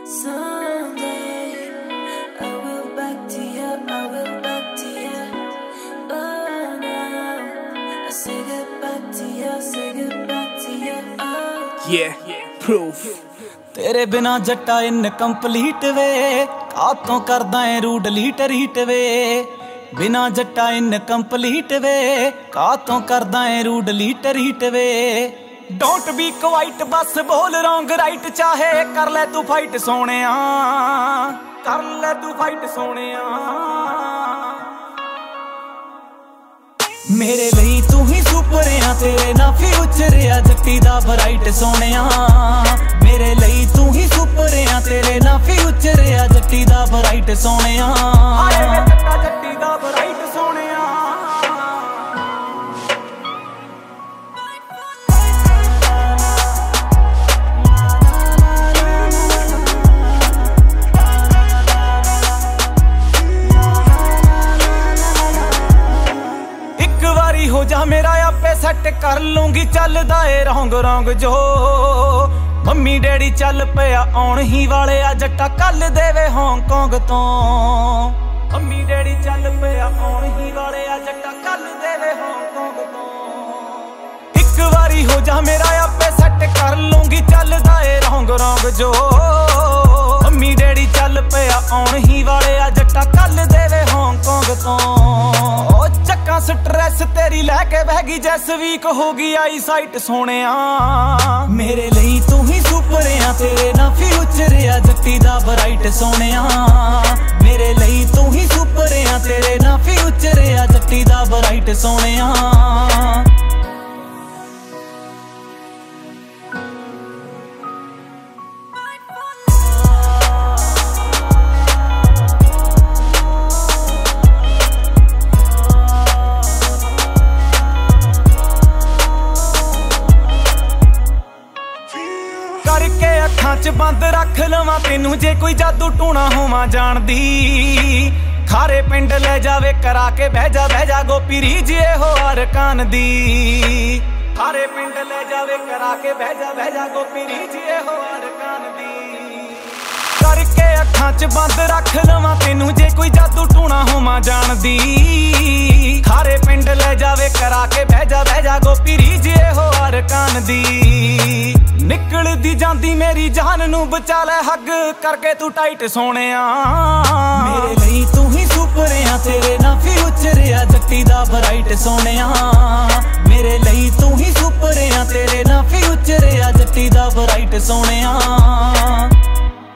Someday I will back to you, I will back to you. Oh no, I say goodbye to you, say goodbye to you. Oh yeah, proof. तेरे बिना जट्टा incomplete वे कातों करदा है रू delete रीट वे बिना जट्टा इनकंप्लीट वे कातों करदा है रू डिलीट रीट वे डोंट बी क्वाइट बस बोल रॉन्ग राइट चाहे कर ले तू फाइट सोनिया कर ले तू फाइट सोनिया मेरे ਲਈ तू ही सुपर आ तेरे ना फ्यूचर आ जट्टी दा ब्राइट सोनिया मेरे ਲਈ तू ही सुपर आ तेरे ना फ्यूचर आ जट्टी दा ब्राइट सोनिया आए वे जट्टी दा ब्राइट सोनिया हो जा मेरा आपे सेट कर लूंगी चलदा ए रौंग रौंग जो मम्मी डैडी चल पिया आउण ही वाले आ जट्टा कल देवे हांगकांग तो मम्मी डैडी चल पिया आउण ही वाले आ जट्टा कल देवे हांगकांग तो एक बारी हो जा मेरा आपे सेट कर लूंगी चलदा ए रौंग रौंग जो मम्मी डैडी चल पिया आउण ही वाले आ जट्टा कल देवे हांगकांग तो चक्का स्ट्रेस तेरी लैके बह गई जैस वीक हो गई आई साइट सोनिया मेरे ਲਈ तू ही सुपर आ तेरे ना फ्यूचर आ जट्टी दा ब्राइट सोनिया मेरे ਲਈ तू ही सुपर आ तेरे ना फ्यूचर आ जट्टी दा ब्राइट सोनिया करके अखां च बंद रख लवां तेनू जे कोई जादू टूना होवां जानदी खारे पिंड ले जावे करा के बह जा गोपी रीज हो अरकान दी खारे पिंड ले जावे करा के बह जा गोपी रीज हो अरकान दी करके अखां च बंद रख लवां तेनू जे कोई जादू टूना होवां जानदी खारे पिंड ले जावे करा के बह जा गोपी रीज हो अरकान दी निकलदी जांदी मेरी जान नू बचा ले हग करके तू टाइट सोनिया मेरे ਲਈ तू ही सुपर आ तेरे ना फ्यूचर आ जट्टी दा ब्राइट सोनिया मेरे ਲਈ तू ही सुपर आ तेरे ना फ्यूचर आ जट्टी दा ब्राइट सोनिया